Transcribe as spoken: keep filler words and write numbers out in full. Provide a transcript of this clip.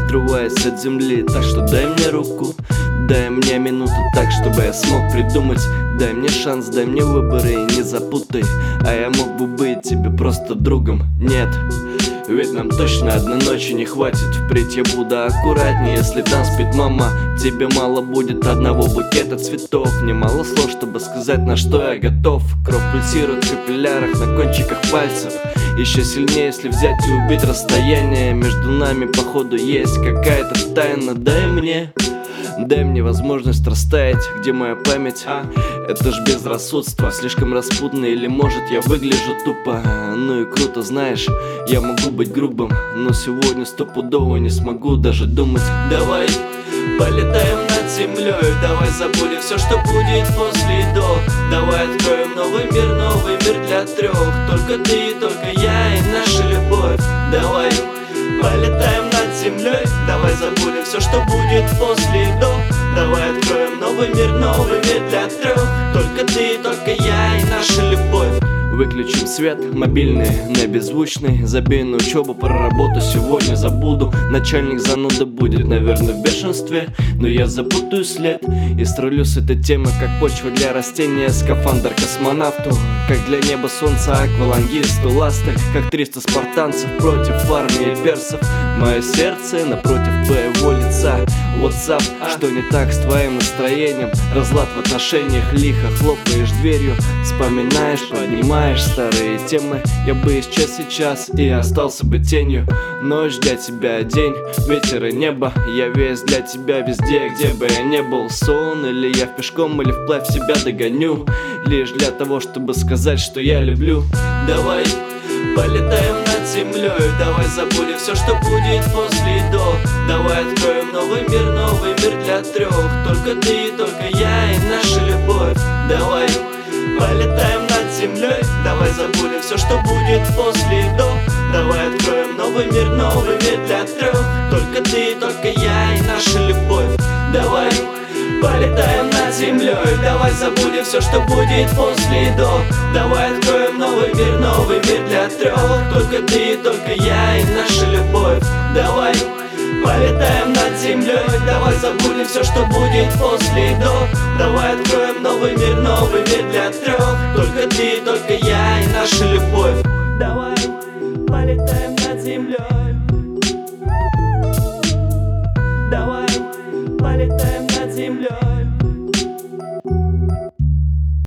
отрываясь от земли. Так что дай мне руку, дай мне минуту так, чтобы я смог придумать. Дай мне шанс, дай мне выборы и не запутай. А я мог бы быть тебе просто другом. Нет, ведь нам точно одной ночи не хватит. Впредь я буду аккуратнее, если там спит мама. Тебе мало будет одного букета цветов. Мне мало слов, чтобы сказать, на что я готов. Кровь пульсирует в капиллярах на кончиках пальцев. Еще сильнее, если взять и убить расстояние. Между нами, походу, есть какая-то тайна. Дай мне, дай мне возможность растаять. Где моя память? А, это ж безрассудство. Слишком распутно, или может я выгляжу тупо. Ну и круто, знаешь, я могу быть грубым, но сегодня стопудово не смогу даже думать. Давай полетаем над землей, давай забудем все, что будет после и до. Давай откроем новый мир, новый мир для трех. Только ты, только я и наша любовь. Давай полетаем над землей, давай забудем все, что будет после и до. Давай откроем новый мир, новый мир для трех. Только ты, только я и наша любовь. Выключим свет, мобильный, на беззвучный. Забей на учебу, про работу сегодня забуду. Начальник зануда будет, наверное, в бешенстве, но я запутаю след и стрелю с этой темы, как почва для растения. Скафандр космонавту, как для неба солнца аквалангисту. Ласты, как триста спартанцев против армии персов. Мое сердце напротив твоего лица. WhatsApp, что не так с твоим настроением? Разлад в отношениях, лихо хлопаешь дверью. Вспоминаешь, поднимаешь старые темы. Я бы исчез сейчас и остался бы тенью. Ночь для тебя, день, ветер и небо. Я весь для тебя везде, где бы я не был. Сон или я в пешком, или вплавь себя догоню. Лишь для того, чтобы сказать, что я люблю. Давай полетаем над землей, давай забудем все, что будет после и до. Давай откроем новый мир, новый мир для трех. Только ты, только я и наша любовь. Давай полетаем над землей, давай забудем все, что будет после и до. Давай откроем новый мир, новый мир для трех. Только ты, только я и наша любовь. Давай полетаем над землей, давай забудем все, что будет после и до. Давай откроем новый мир, новый мир для трех. Только ты, только я и наша любовь. Давай полетаем над землей, давай забудем все, что будет после и до. Давай откроем новый мир, новый мир для трех. Только ты, только я и наша любовь. Давай полетаем